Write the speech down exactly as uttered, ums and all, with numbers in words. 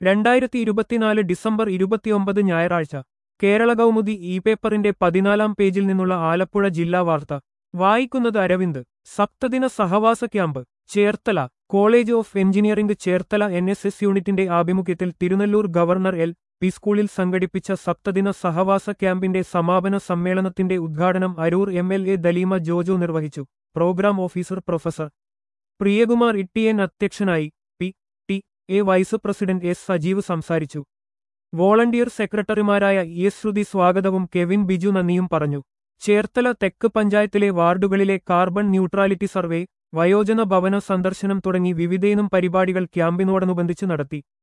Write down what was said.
രണ്ടായിരത്തി ഇരുപത്തിനാല് ഡിസംബർ ഇരുപത്തിയൊമ്പത് ഞായറാഴ്ച കേരള കൗമുദി ഇ പേപ്പറിന്റെ പതിനാലാം പേജിൽ നിന്നുള്ള ആലപ്പുഴ ജില്ലാ വാർത്ത വായിക്കുന്നത് അരവിന്ദ്. സപ്തദിന സഹവാസ camp Cherthala. College of engineering Cherthala N S S യൂണിറ്റിന്റെ ആഭിമുഖ്യത്തിൽ തിരുനെല്ലൂർ ഗവർണർ എൽ പി സ്കൂളിൽ സംഘടിപ്പിച്ച സപ്തദിന സഹവാസ ക്യാമ്പിന്റെ സമാപന സമ്മേളനത്തിന്റെ ഉദ്ഘാടനം Aroor M L A Daleema Jojo നിർവഹിച്ചു. Programme officer professor Priyakumar Ittiyan അധ്യക്ഷനായി. P T A vice president S Sajeev സംസാരിച്ചു. വോളണ്ടിയർ സെക്രട്ടറിമാരായ ഇ എസ് ശ്രുതി സ്വാഗതവും കെവിൻ ബിജു നന്ദിയും പറഞ്ഞു. ചേർത്തല തെക്ക് പഞ്ചായത്തിലെ വാർഡുകളിലെ കാർബൺ ന്യൂട്രാലിറ്റി സർവേ, വയോജന ഭവന സന്ദർശനം തുടങ്ങി വിവിധയിനം പരിപാടികൾ ക്യാമ്പിനോടനുബന്ധിച്ച് നടത്തി.